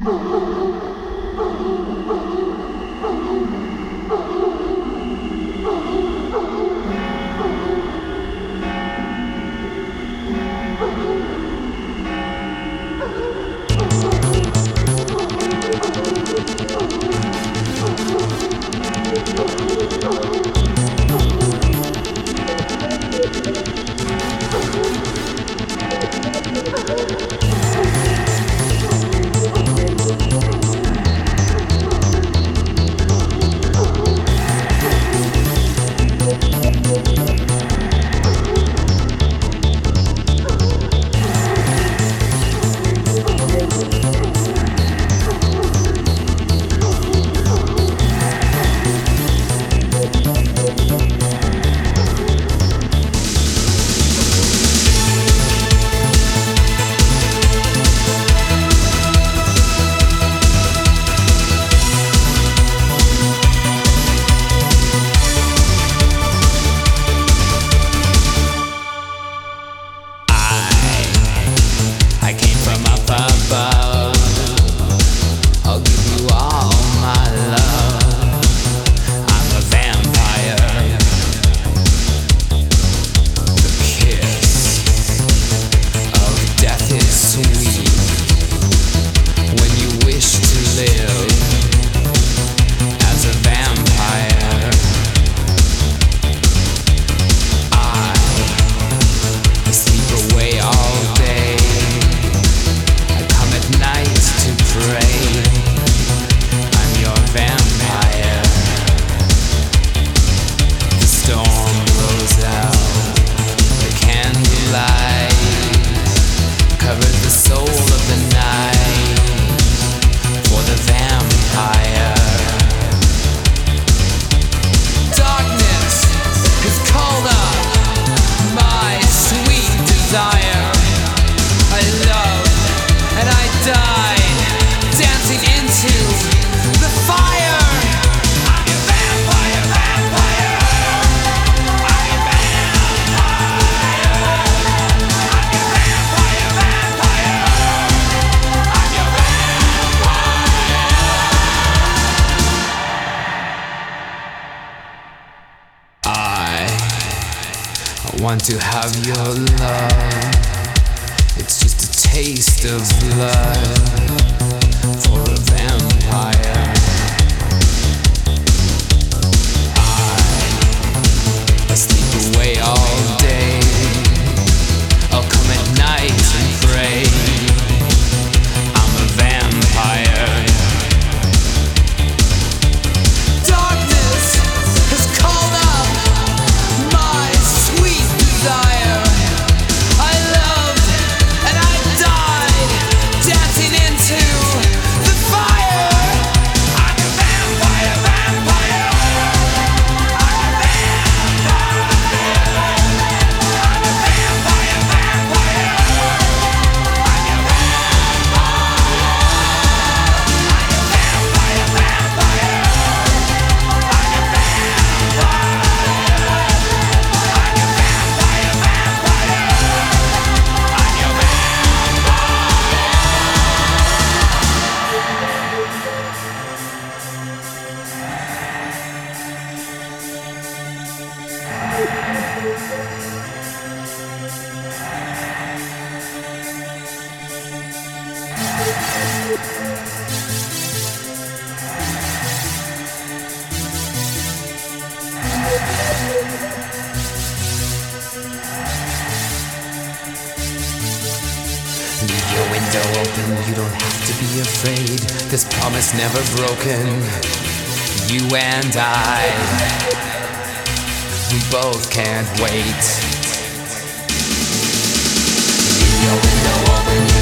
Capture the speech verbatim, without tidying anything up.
Want to have your love. It's just a taste of blood for a vampire. I, I sleep away all day. I'll come at night and pray. I'm a vampire. Darkness has called up my sweet desire. I loved and I died, dancing into the fire. I'm a vampire, vampire. I'm a vampire. I'm a vampire, vampire. I'm a vampire, vampire. I'm a Leave your window open, you don't have to be afraid. This promise never broken. You and I, we both can't wait. Leave your window open.